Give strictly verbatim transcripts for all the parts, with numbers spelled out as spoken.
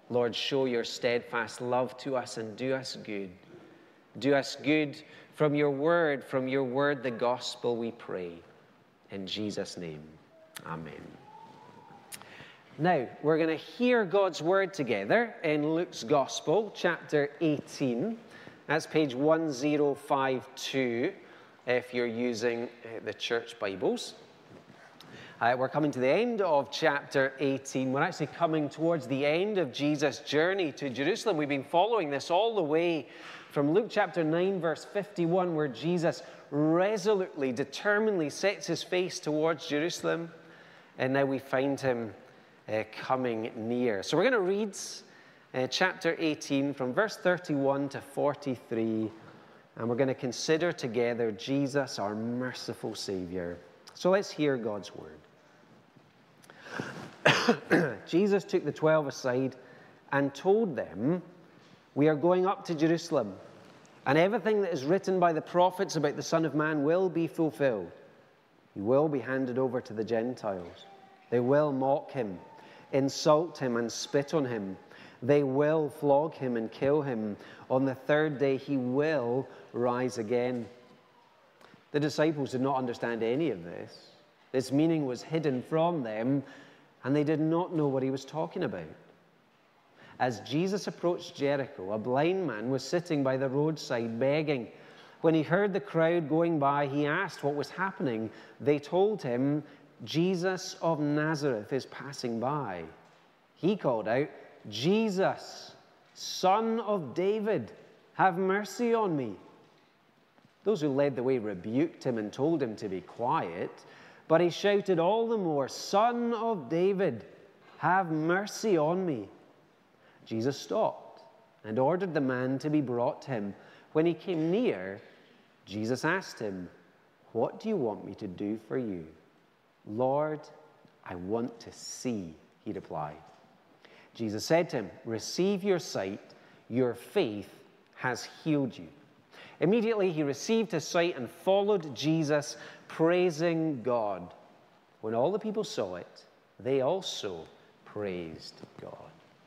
Lord, show your steadfast love to us and do us good. Do us good from your word, from your word, the gospel, we pray. In Jesus' name, amen. Now, we're going to hear God's word together in Luke's Gospel, chapter eighteen. That's page one oh five two, if you're using uh, the church Bibles. Uh, we're coming to the end of chapter eighteen. We're actually coming towards the end of Jesus' journey to Jerusalem. We've been following this all the way from Luke chapter nine, verse fifty-one, where Jesus resolutely, determinedly sets his face towards Jerusalem. And now we find him uh, coming near. So we're going to read uh, chapter eighteen from verse thirty-one to forty-three. And we're going to consider together Jesus, our merciful Savior. So let's hear God's word. Jesus took the twelve aside and told them, "We are going up to Jerusalem, and everything that is written by the prophets about the Son of Man will be fulfilled. He will be handed over to the Gentiles. They will mock him, insult him, and spit on him. They will flog him and kill him. On the third day he will rise again." The disciples did not understand any of this. Its meaning was hidden from them, and they did not know what he was talking about. As Jesus approached Jericho, a blind man was sitting by the roadside begging. When he heard the crowd going by, he asked what was happening. They told him, "Jesus of Nazareth is passing by." He called out, "Jesus, Son of David, have mercy on me." Those who led the way rebuked him and told him to be quiet, but he shouted all the more, "Son of David, have mercy on me." Jesus stopped and ordered the man to be brought to him. When he came near, Jesus asked him, "What do you want me to do for you?" "Lord, I want to see," he replied. Jesus said to him, "Receive your sight. Your faith has healed you." Immediately he received his sight and followed Jesus, praising God. When all the people saw it, they also praised God.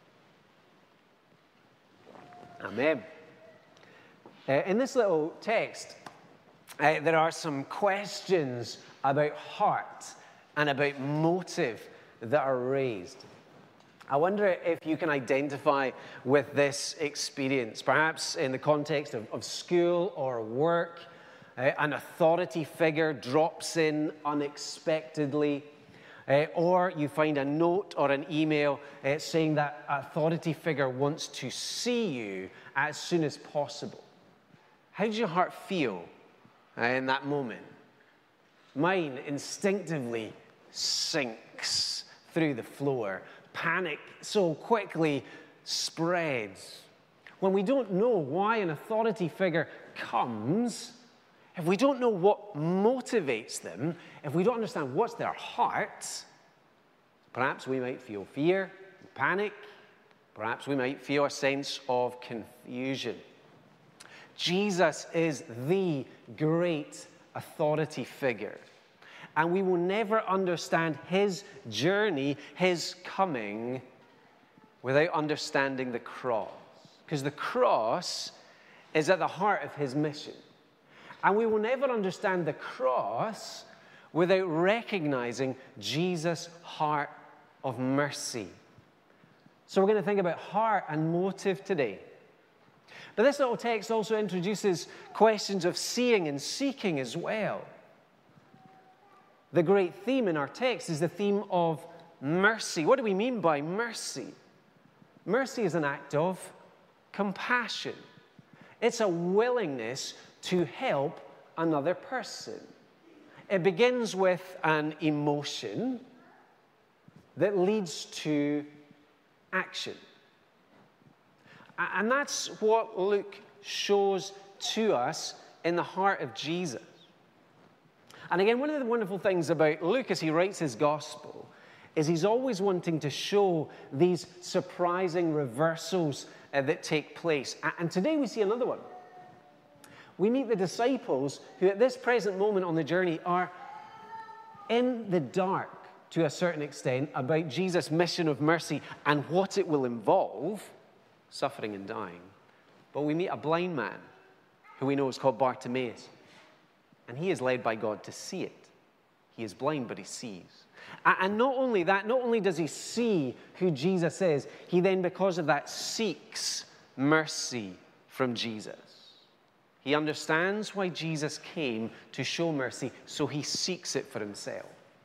Amen. Uh, in this little text, uh, there are some questions about heart and about motive that are raised. I wonder if you can identify with this experience, perhaps in the context of, of school or work. Uh, an authority figure drops in unexpectedly, uh, or you find a note or an email uh, saying that authority figure wants to see you as soon as possible. How does your heart feel uh, in that moment? Mine instinctively sinks through the floor. Panic so quickly spreads. When we don't know why an authority figure comes, if we don't know what motivates them, if we don't understand what's their heart, perhaps we might feel fear, panic, perhaps we might feel a sense of confusion. Jesus is the great authority figure. And we will never understand his journey, his coming, without understanding the cross. Because the cross is at the heart of his mission. And we will never understand the cross without recognizing Jesus' heart of mercy. So we're going to think about heart and motive today. But this little text also introduces questions of seeing and seeking as well. The great theme in our text is the theme of mercy. What do we mean by mercy? Mercy is an act of compassion. It's a willingness to help another person. It begins with an emotion that leads to action. And that's what Luke shows to us in the heart of Jesus. And again, one of the wonderful things about Luke as he writes his gospel is he's always wanting to show these surprising reversals uh, that take place. And today we see another one. We meet the disciples who at this present moment on the journey are in the dark. to a certain extent, about Jesus' mission of mercy and what it will involve, suffering and dying. But we meet a blind man who we know is called Bartimaeus. And he is led by God to see it. He is blind, but he sees. And not only that, not only does he see who Jesus is, he then, because of that, seeks mercy from Jesus. He understands why Jesus came to show mercy, so he seeks it for himself.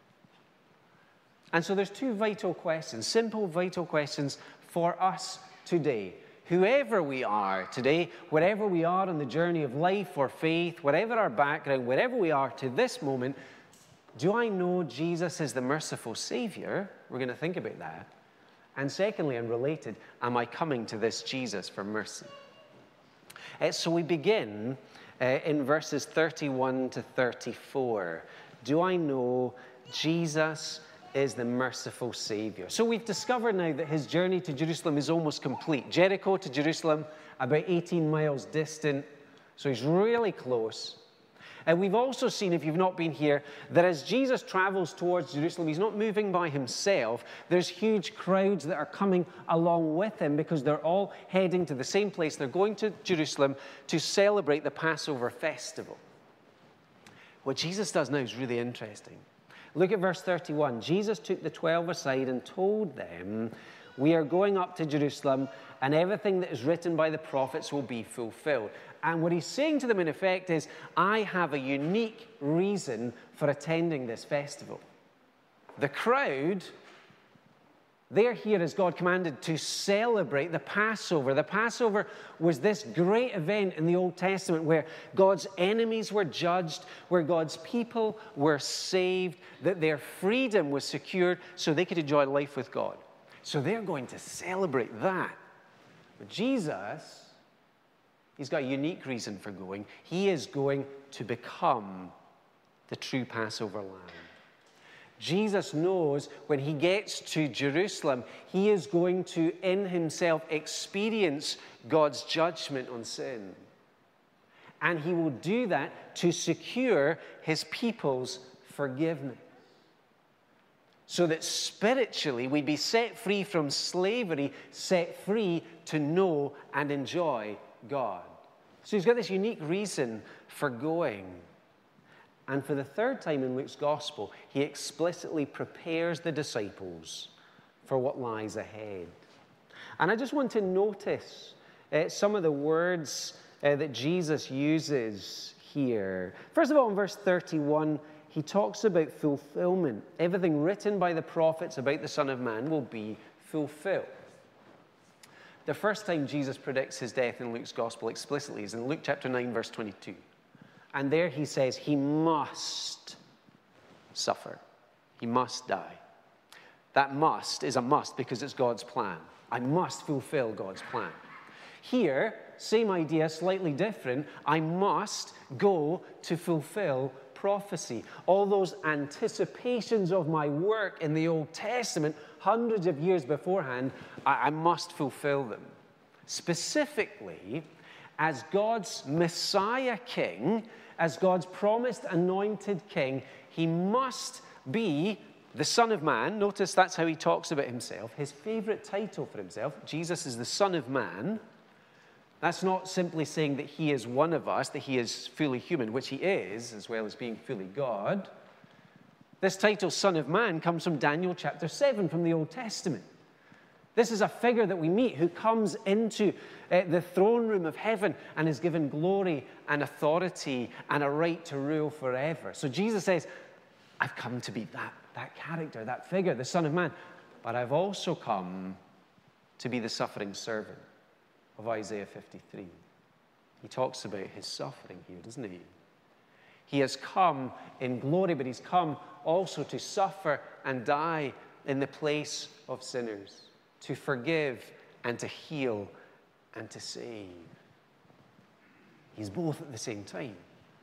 And so there's two vital questions, simple vital questions for us today. Whoever we are today, wherever we are on the journey of life or faith, whatever our background, wherever we are to this moment, do I know Jesus is the merciful Savior? We're going to think about that. And secondly, and related, am I coming to this Jesus for mercy? Uh, so we begin uh, in verses thirty-one to thirty-four. Do I know Jesus is the merciful Savior? So we've discovered now that his journey to Jerusalem is almost complete. Jericho to Jerusalem, about eighteen miles distant. So he's really close. And we've also seen, if you've not been here, that as Jesus travels towards Jerusalem, he's not moving by himself. There's huge crowds that are coming along with him because they're all heading to the same place. They're going to Jerusalem to celebrate the Passover festival. What Jesus does now is really interesting. Look at verse thirty-one. Jesus took the twelve aside and told them, "We are going up to Jerusalem, and everything that is written by the prophets will be fulfilled." And what he's saying to them, in effect, is, I have a unique reason for attending this festival. The crowd, they're here as God commanded to celebrate the Passover. The Passover was this great event in the Old Testament where God's enemies were judged, where God's people were saved, that their freedom was secured so they could enjoy life with God. So they're going to celebrate that. But Jesus, he's got a unique reason for going. He is going to become the true Passover lamb. Jesus knows when he gets to Jerusalem, he is going to, in himself, experience God's judgment on sin. And he will do that to secure his people's forgiveness. So that spiritually we'd be set free from slavery, set free to know and enjoy God. So he's got this unique reason for going. And for the third time in Luke's gospel, he explicitly prepares the disciples for what lies ahead. And I just want to notice uh, some of the words uh, that Jesus uses here. First of all, in verse thirty-one, he talks about fulfillment. Everything written by the prophets about the Son of Man will be fulfilled. The first time Jesus predicts his death in Luke's gospel explicitly is in Luke chapter nine, verse twenty-two. And there he says he must suffer. He must die. That must is a must because it's God's plan. I must fulfill God's plan. Here, same idea, slightly different. I must go to fulfill prophecy. All those anticipations of my work in the Old Testament, hundreds of years beforehand, I, I must fulfill them. Specifically, as God's Messiah King, as God's promised anointed king, he must be the Son of Man. Notice that's how he talks about himself. His favorite title for himself, Jesus is the Son of Man. That's not simply saying that he is one of us, that he is fully human, which he is, as well as being fully God. This title, Son of Man, comes from Daniel chapter seven from the Old Testament. This is a figure that we meet who comes into uh, the throne room of heaven and is given glory and authority and a right to rule forever. So Jesus says, I've come to be that, that character, that figure, the Son of Man. But I've also come to be the suffering servant of Isaiah fifty-three. He talks about his suffering here, doesn't he? He has come in glory, but he's come also to suffer and die in the place of sinners, to forgive and to heal and to save. He's both at the same time.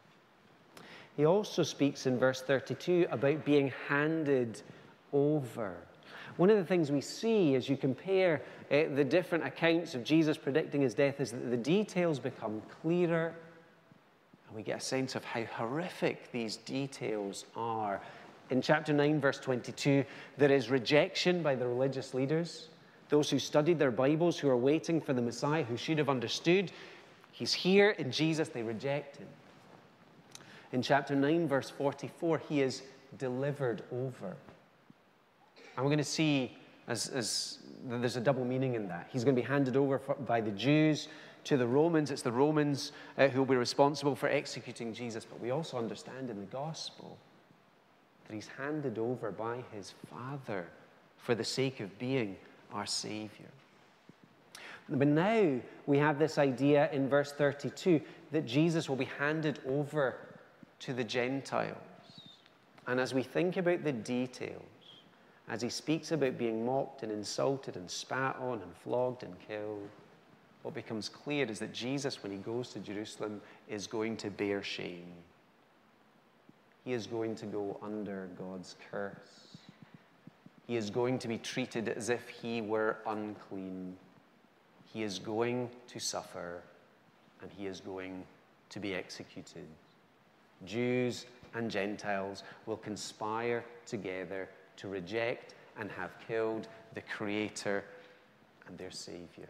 He also speaks in verse thirty-two about being handed over. One of the things we see as you compare uh, the different accounts of Jesus predicting his death is that the details become clearer, and we get a sense of how horrific these details are In chapter nine, verse twenty-two, there is rejection by the religious leaders, those who studied their Bibles, who are waiting for the Messiah, who should have understood. He's here in Jesus, they reject him. In chapter nine, verse forty-four, he is delivered over. And we're going to see as, as there's a double meaning in that. He's going to be handed over for, by the Jews to the Romans. It's the Romans uh, who will be responsible for executing Jesus. But we also understand in the gospel that he's handed over by his Father for the sake of being our Savior. But now we have this idea in verse thirty-two that Jesus will be handed over to the Gentiles. And as we think about the details, as he speaks about being mocked and insulted and spat on and flogged and killed, what becomes clear is that Jesus, when he goes to Jerusalem, is going to bear shame. He is going to go under God's curse. He is going to be treated as if he were unclean. He is going to suffer, and he is going to be executed. Jews and Gentiles will conspire together to reject and have killed the Creator and their Savior.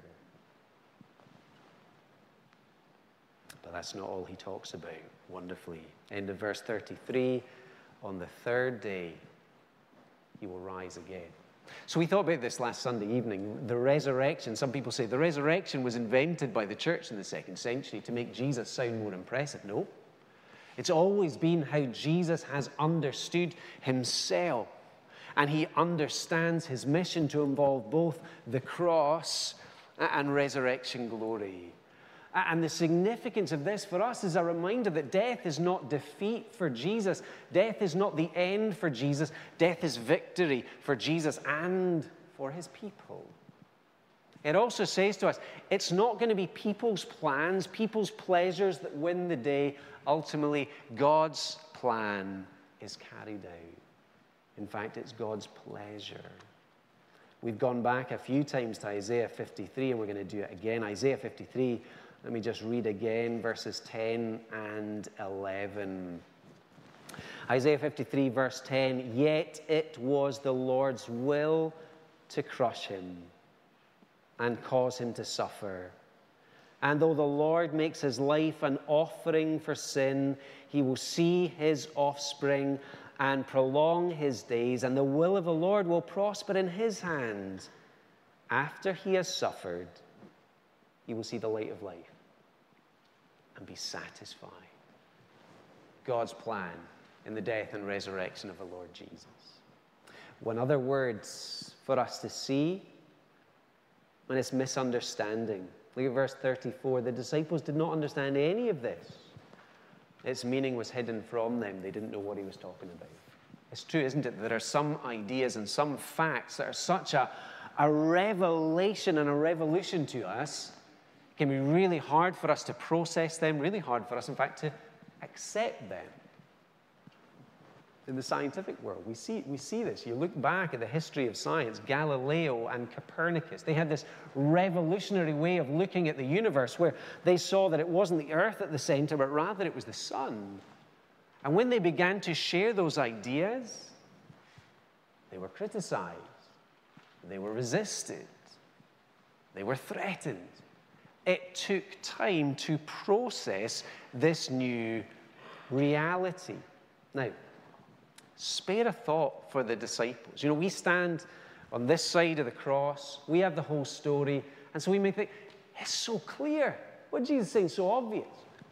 But that's not all he talks about wonderfully. End of verse thirty-three, on the third day, he will rise again. So we thought about this last Sunday evening, the resurrection. Some people say the resurrection was invented by the church in the second century to make Jesus sound more impressive. No. It's always been how Jesus has understood himself. And he understands his mission to involve both the cross and resurrection glory. And the significance of this for us is a reminder that death is not defeat for Jesus. Death is not the end for Jesus. Death is victory for Jesus and for his people. It also says to us, it's not going to be people's plans, people's pleasures that win the day. Ultimately, God's plan is carried out. In fact, it's God's pleasure. We've gone back a few times to Isaiah fifty-three, and we're going to do it again. Isaiah fifty-three, let me just read again, verses ten and eleven. Isaiah fifty-three, verse ten, yet it was the Lord's will to crush him and cause him to suffer. And though the Lord makes his life an offering for sin, he will see his offspring and prolong his days, and the will of the Lord will prosper in his hand. After he has suffered, he will see the light of life and be satisfied. God's plan in the death and resurrection of the Lord Jesus. One other word for us to see, and it's misunderstanding. Look at verse thirty-four. The disciples did not understand any of this. Its meaning was hidden from them. They didn't know what he was talking about. It's true, isn't it? There are some ideas and some facts that are such a, a revelation and a revolution to us. It can be really hard for us to process them, really hard for us, in fact, to accept them. In the scientific world, we see, we see this. You look back at the history of science, Galileo and Copernicus. They had this revolutionary way of looking at the universe where they saw that it wasn't the earth at the center, but rather it was the sun. And when they began to share those ideas, they were criticized. They were resisted. They were threatened. It took time to process this new reality. Now, spare a thought for the disciples. You know, we stand on this side of the cross. We have the whole story. And so we may think, it's so clear. What Jesus is saying is so obvious.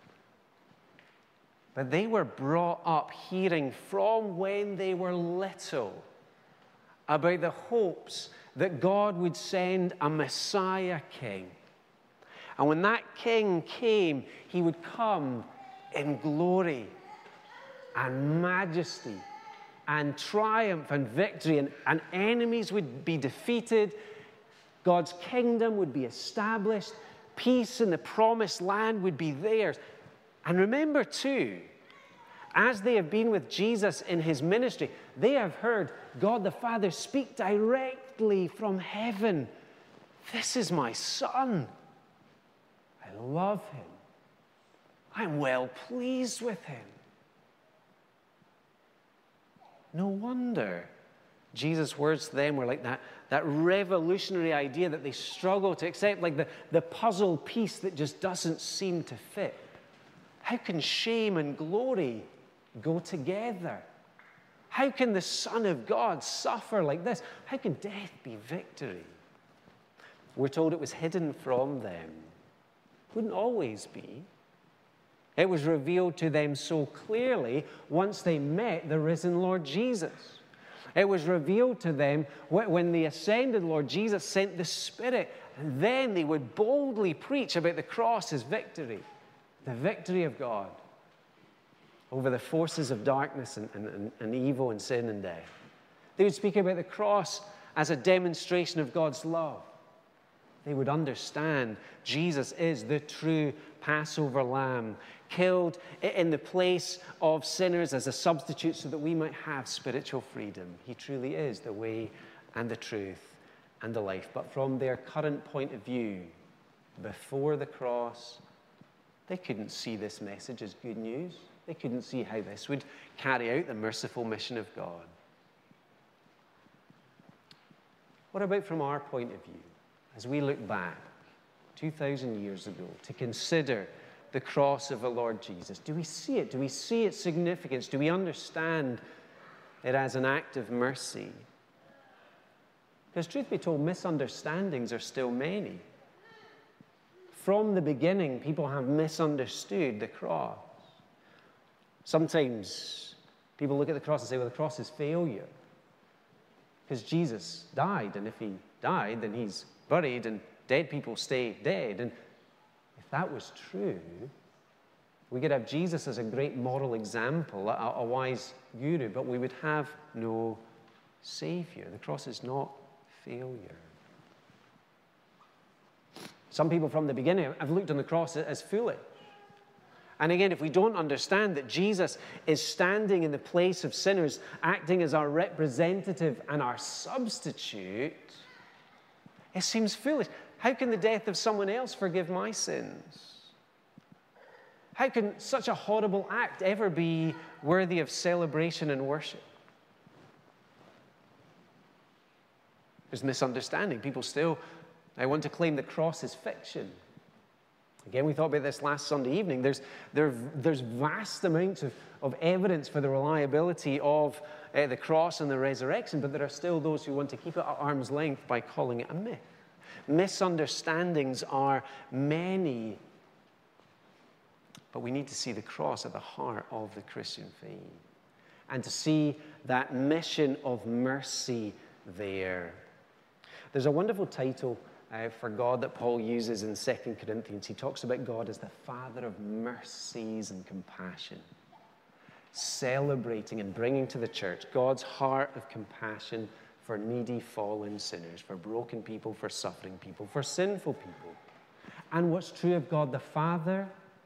But they were brought up hearing from when they were little about the hopes that God would send a Messiah king. And when that king came, he would come in glory and majesty and triumph and victory, and, and enemies would be defeated. God's kingdom would be established. Peace in the promised land would be theirs. And remember, too, as they have been with Jesus in his ministry, they have heard God the Father speak directly from heaven. This is my Son. I love him. I'm well pleased with him. No wonder Jesus' words to them were like that, that revolutionary idea that they struggle to accept, like the, the puzzle piece that just doesn't seem to fit. How can shame and glory go together? How can the Son of God suffer like this? How can death be victory? We're told it was hidden from them. It wouldn't always be. It was revealed to them so clearly once they met the risen Lord Jesus. It was revealed to them when the ascended Lord Jesus sent the Spirit, and then they would boldly preach about the cross as victory, the victory of God over the forces of darkness and, and, and evil and sin and death. They would speak about the cross as a demonstration of God's love. They would understand Jesus is the true Passover lamb, killed in the place of sinners as a substitute so that we might have spiritual freedom. He truly is the way and the truth and the life. But from their current point of view, before the cross, they couldn't see this message as good news. They couldn't see how this would carry out the merciful mission of God. What about from our point of view, as we look back two thousand years ago to consider the cross of the Lord Jesus? Do we see it? Do we see its significance? Do we understand it as an act of mercy? Because truth be told, misunderstandings are still many. From the beginning, people have misunderstood the cross. Sometimes people look at the cross and say, well, the cross is failure. Because Jesus died, and if he died, then he's buried, and dead people stay dead. And if that was true, we could have Jesus as a great moral example, a, a wise guru, but we would have no Savior. The cross is not failure. Some people from the beginning have looked on the cross as foolish. And again, if we don't understand that Jesus is standing in the place of sinners, acting as our representative and our substitute, it seems foolish. How can the death of someone else forgive my sins? How can such a horrible act ever be worthy of celebration and worship? There's misunderstanding. People still I want to claim the cross is fiction. Again, we thought about this last Sunday evening. There's, there, there's vast amounts of, of evidence for the reliability of uh, the cross and the resurrection, but there are still those who want to keep it at arm's length by calling it a myth. Misunderstandings are many, but we need to see the cross at the heart of the Christian faith and to see that mission of mercy there. There's a wonderful title Uh, for God that Paul uses in Second Corinthians. He talks about God as the Father of mercies and compassion, celebrating and bringing to the church God's heart of compassion for needy, fallen sinners, for broken people, for suffering people, for sinful people. And what's true of God the Father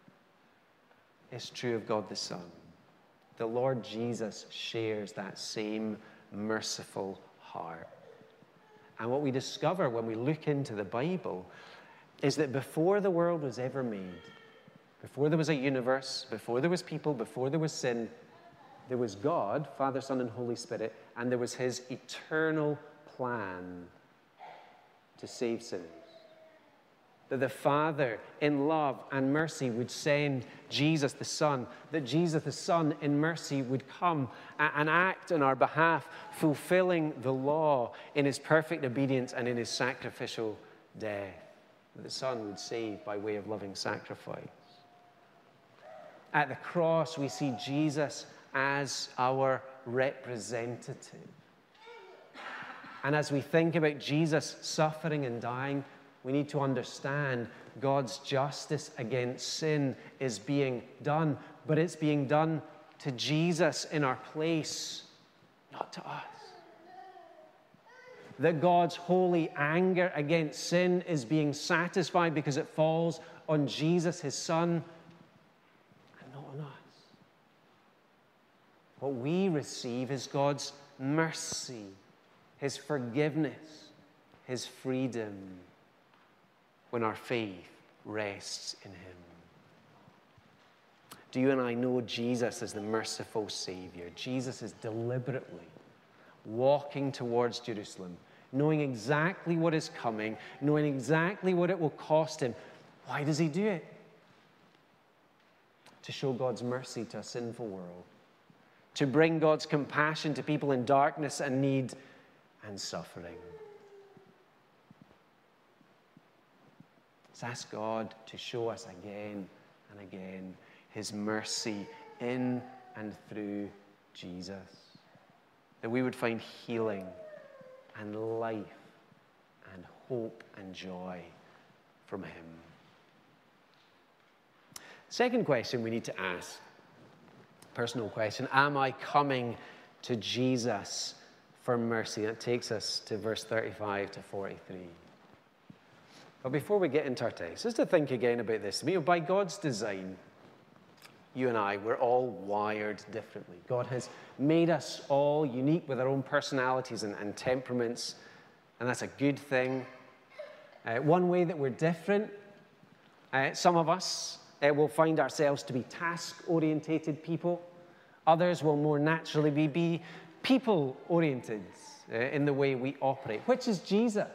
is true of God the Son. The Lord Jesus shares that same merciful heart. And what we discover when we look into the Bible is that before the world was ever made, before there was a universe, before there was people, before there was sin, there was God, Father, Son, and Holy Spirit, and there was his eternal plan to save sinners. That the Father, in love and mercy, would send Jesus the Son, that Jesus the Son, in mercy, would come and act on our behalf, fulfilling the law in his perfect obedience and in his sacrificial death. That the Son would save by way of loving sacrifice. At the cross, we see Jesus as our representative. And as we think about Jesus suffering and dying, we need to understand God's justice against sin is being done, but it's being done to Jesus in our place, not to us. That God's holy anger against sin is being satisfied because it falls on Jesus, his Son, and not on us. What we receive is God's mercy, his forgiveness, his freedom, when our faith rests in him. Do you and I know Jesus as the merciful Savior? Jesus is deliberately walking towards Jerusalem, knowing exactly what is coming, knowing exactly what it will cost him. Why does he do it? To show God's mercy to a sinful world, to bring God's compassion to people in darkness and need and suffering. Let's ask God to show us again and again his mercy in and through Jesus, that we would find healing and life and hope and joy from him. Second question we need to ask, personal question, am I coming to Jesus for mercy? That takes us to verse thirty-five to forty-three. But before we get into our text, just to think again about this. You know, by God's design, you and I, we're all wired differently. God has made us all unique with our own personalities and, and temperaments, and that's a good thing. Uh, one way that we're different, uh, some of us uh, will find ourselves to be task-orientated people. Others will more naturally be, be people-oriented uh, in the way we operate. Which is Jesus?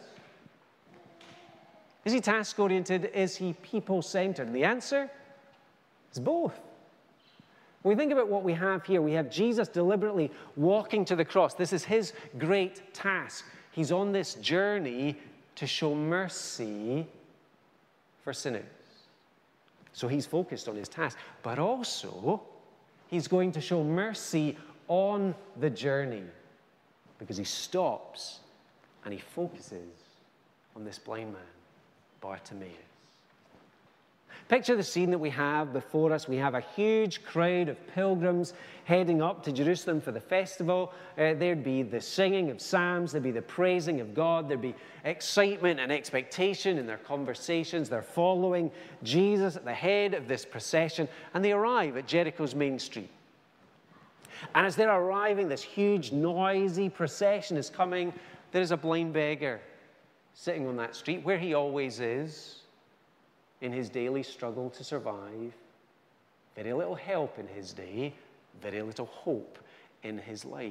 Is he task-oriented? Is he people-centered? And the answer is both. When we think about what we have here, we have Jesus deliberately walking to the cross. This is his great task. He's on this journey to show mercy for sinners. So he's focused on his task. But also, he's going to show mercy on the journey because he stops and he focuses on this blind man, Bartimaeus. Picture the scene that we have before us. We have a huge crowd of pilgrims heading up to Jerusalem for the festival. Uh, there'd be the singing of psalms. There'd be the praising of God. There'd be excitement and expectation in their conversations. They're following Jesus at the head of this procession, and they arrive at Jericho's main street. And as they're arriving, this huge, noisy procession is coming. There is a blind beggar sitting on that street, where he always is, in his daily struggle to survive. Very little help in his day, very little hope in his life.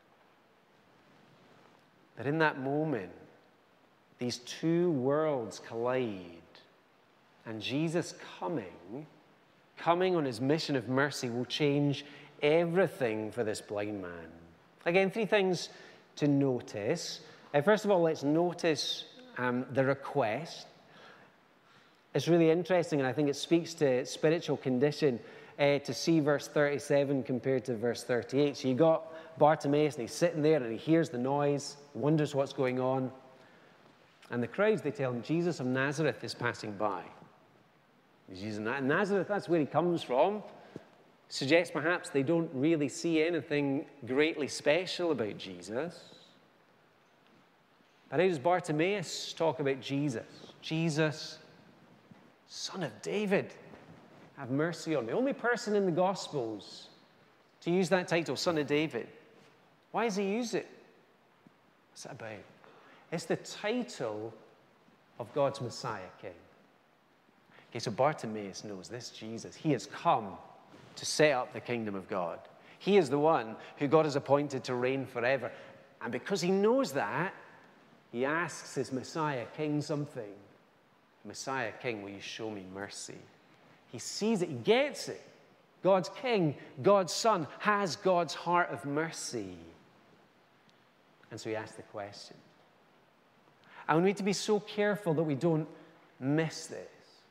But in that moment, these two worlds collide, and Jesus coming, coming on his mission of mercy will change everything for this blind man. Again, three things to notice. Uh, first of all, let's notice um, the request. It's really interesting, and I think it speaks to spiritual condition uh, to see verse thirty-seven compared to verse thirty-eight. So you got Bartimaeus, and he's sitting there, and he hears the noise, wonders what's going on. And the crowds, they tell him, Jesus of Nazareth is passing by. Jesus of Nazareth, that's where he comes from. Suggests perhaps they don't really see anything greatly special about Jesus. But how does Bartimaeus talk about Jesus? Jesus, Son of David, have mercy on me. Only person in the Gospels to use that title, Son of David. Why does he use it? What's that about? It's the title of God's Messiah King. Okay, so Bartimaeus knows this Jesus. He has come to set up the kingdom of God. He is the one who God has appointed to reign forever. And because he knows that, he asks his Messiah King something. Messiah King, will you show me mercy? He sees it, he gets it. God's King, God's Son, has God's heart of mercy. And so he asks the question. And we need to be so careful that we don't miss this.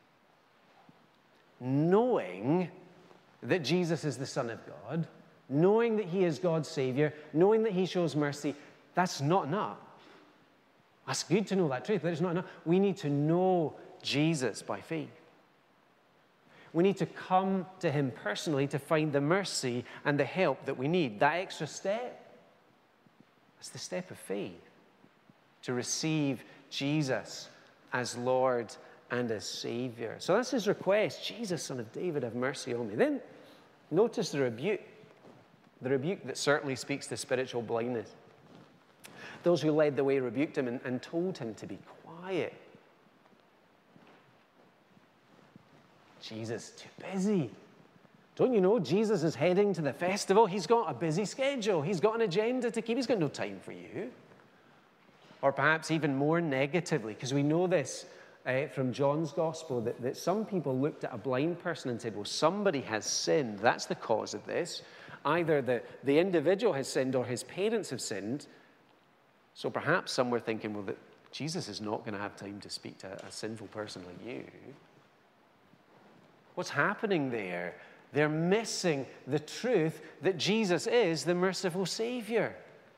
Knowing that Jesus is the Son of God, knowing that he is God's Savior, knowing that he shows mercy, that's not enough. That's good to know that truth, but it's not enough. We need to know Jesus by faith. We need to come to him personally to find the mercy and the help that we need. That extra step, that's the step of faith, to receive Jesus as Lord and as Savior. So that's his request. Jesus, Son of David, have mercy on me. Then notice the rebuke, the rebuke that certainly speaks to spiritual blindness. Those who led the way rebuked him and, and told him to be quiet. Jesus, too busy. Don't you know Jesus is heading to the festival? He's got a busy schedule. He's got an agenda to keep. He's got no time for you. Or perhaps even more negatively, because we know this uh, from John's gospel, that, that some people looked at a blind person and said, well, somebody has sinned. That's the cause of this. Either the, the individual has sinned or his parents have sinned. So perhaps some were thinking, well, that Jesus is not going to have time to speak to a, a sinful person like you. What's happening there? They're missing the truth that Jesus is the merciful Savior.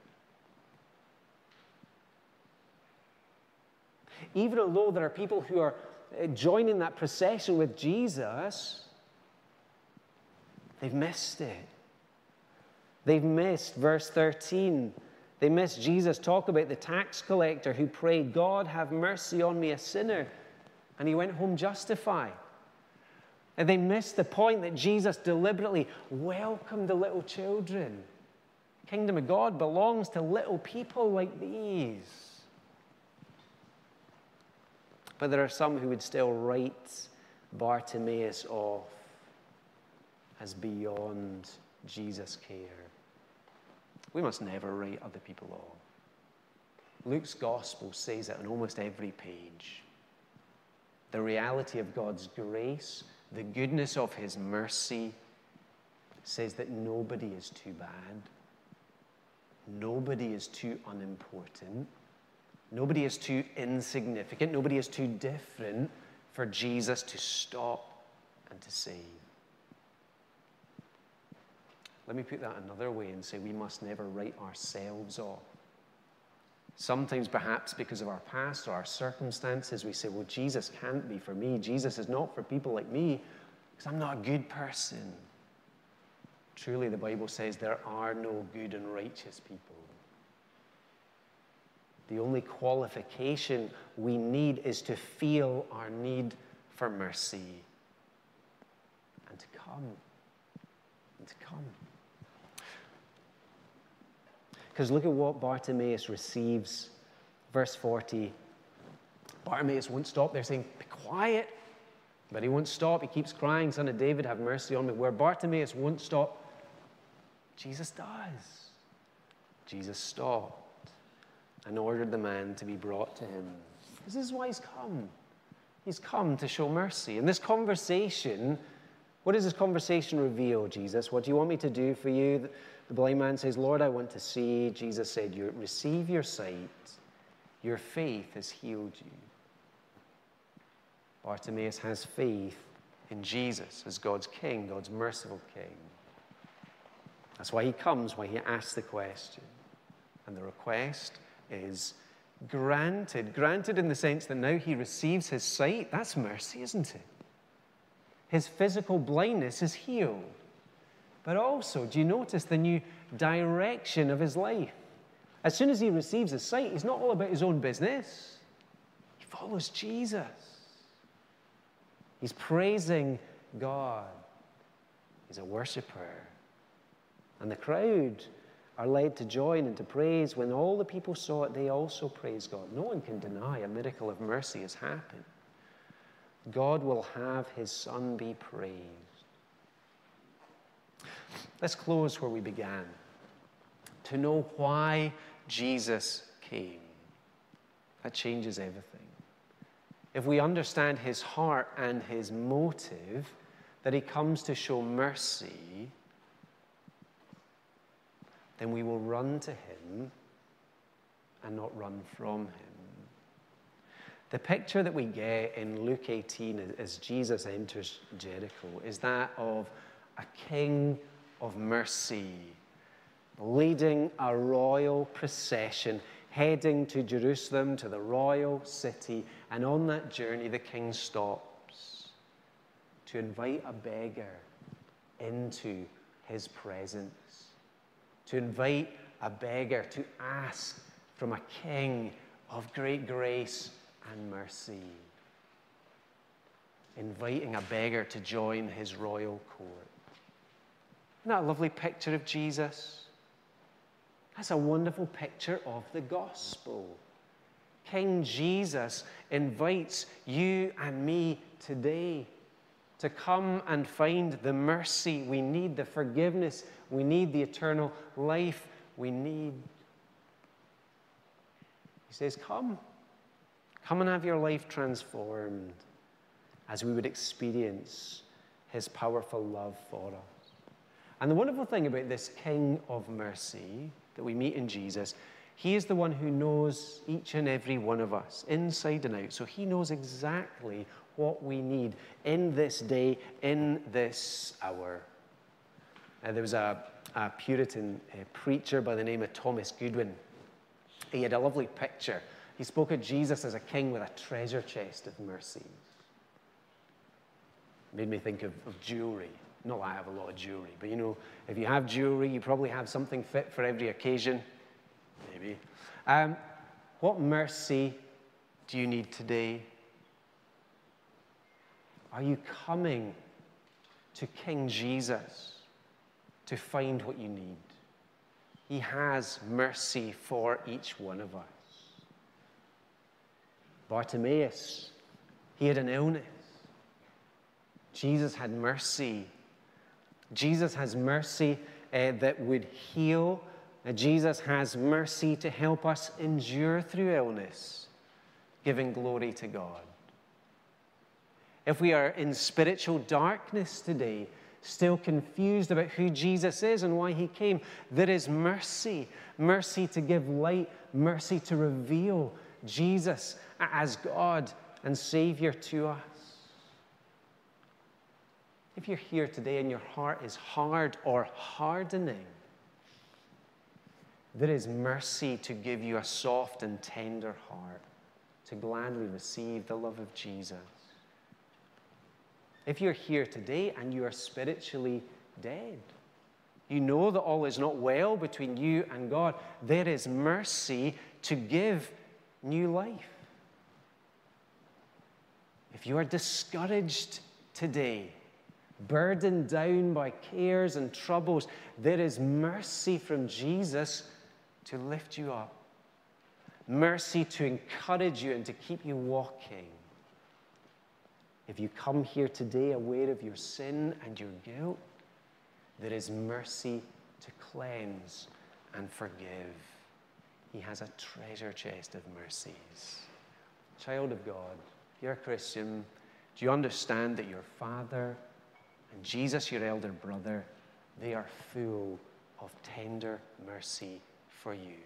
Even although there are people who are joining that procession with Jesus, they've missed it. They've missed verse thirteen. They missed Jesus talk about the tax collector who prayed, God, have mercy on me, a sinner. And he went home justified. And they missed the point that Jesus deliberately welcomed the little children. The kingdom of God belongs to little people like these. But there are some who would still write Bartimaeus off as beyond Jesus' care. We must never write other people off. Luke's gospel says it on almost every page. The reality of God's grace, the goodness of his mercy, says that nobody is too bad. Nobody is too unimportant. Nobody is too insignificant. Nobody is too different for Jesus to stop and to save. Let me put that another way and say we must never write ourselves off. Sometimes perhaps because of our past or our circumstances, we say, well, Jesus can't be for me. Jesus is not for people like me because I'm not a good person. Truly, the Bible says there are no good and righteous people. The only qualification we need is to feel our need for mercy and to come. And to come. Because look at what Bartimaeus receives. Verse forty. Bartimaeus won't stop. They're saying, be quiet. But he won't stop. He keeps crying, Son of David, have mercy on me. Where Bartimaeus won't stop, Jesus does. Jesus stopped and ordered the man to be brought to him. This is why he's come. He's come to show mercy. And this conversation, what does this conversation reveal, Jesus? What do you want me to do for you? The blind man says, Lord, I want to see. Jesus said, you receive your sight. Your faith has healed you. Bartimaeus has faith in Jesus as God's king, God's merciful king. That's why he comes, why he asks the question. And the request is granted. Granted in the sense that now he receives his sight. That's mercy, isn't it? His physical blindness is healed. But also, do you notice the new direction of his life? As soon as he receives his sight, he's not all about his own business. He follows Jesus. He's praising God. He's a worshiper. And the crowd are led to join and to praise. When all the people saw it, they also praised God. No one can deny a miracle of mercy has happened. God will have his Son be praised. Let's close where we began. To know why Jesus came. That changes everything. If we understand his heart and his motive, that he comes to show mercy, then we will run to him and not run from him. The picture that we get in Luke eighteen as Jesus enters Jericho is that of a king of mercy leading a royal procession heading to Jerusalem, to the royal city, and on that journey the king stops to invite a beggar into his presence, to invite a beggar to ask from a king of great grace and mercy, inviting a beggar to join his royal court. Isn't that a lovely picture of Jesus? That's a wonderful picture of the gospel. King Jesus invites you and me today to come and find the mercy we need, the forgiveness we need, the eternal life we need. He says, come. Come and have your life transformed as we would experience his powerful love for us. And the wonderful thing about this King of mercy that we meet in Jesus, he is the one who knows each and every one of us, inside and out. So he knows exactly what we need in this day, in this hour. Uh, there was a, a Puritan uh, preacher by the name of Thomas Goodwin. He had a lovely picture. He spoke of Jesus as a king with a treasure chest of mercies. Made me think of, of jewelry. Not that I have a lot of jewelry, but you know, if you have jewelry, you probably have something fit for every occasion. Maybe. Um, what mercy do you need today? Are you coming to King Jesus to find what you need? He has mercy for each one of us. Bartimaeus, he had an illness. Jesus had mercy. Jesus has mercy uh, that would heal. Uh, Jesus has mercy to help us endure through illness, giving glory to God. If we are in spiritual darkness today, still confused about who Jesus is and why he came, there is mercy. Mercy to give light, mercy to reveal Jesus as God and Savior to us. If you're here today and your heart is hard or hardening, there is mercy to give you a soft and tender heart to gladly receive the love of Jesus. If you're here today and you are spiritually dead, you know that all is not well between you and God, there is mercy to give new life. If you are discouraged today, burdened down by cares and troubles, there is mercy from Jesus to lift you up. Mercy to encourage you and to keep you walking. If you come here today aware of your sin and your guilt, there is mercy to cleanse and forgive. He has a treasure chest of mercies. Child of God, you're a Christian. Do you understand that your Father and Jesus, your elder brother, they are full of tender mercy for you?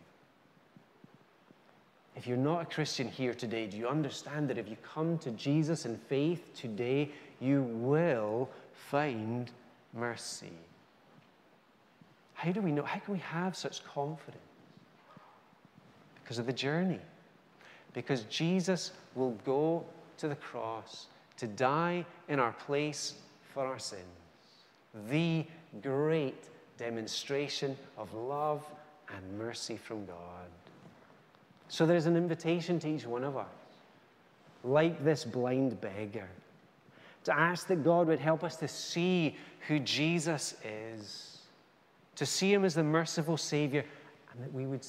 If you're not a Christian here today, do you understand that if you come to Jesus in faith today, you will find mercy? How do we know? How can we have such confidence? Because of the journey. Because Jesus will go to the cross to die in our place for our sins. The great demonstration of love and mercy from God. So there's an invitation to each one of us, like this blind beggar, to ask that God would help us to see who Jesus is, to see him as the merciful Savior, and that we would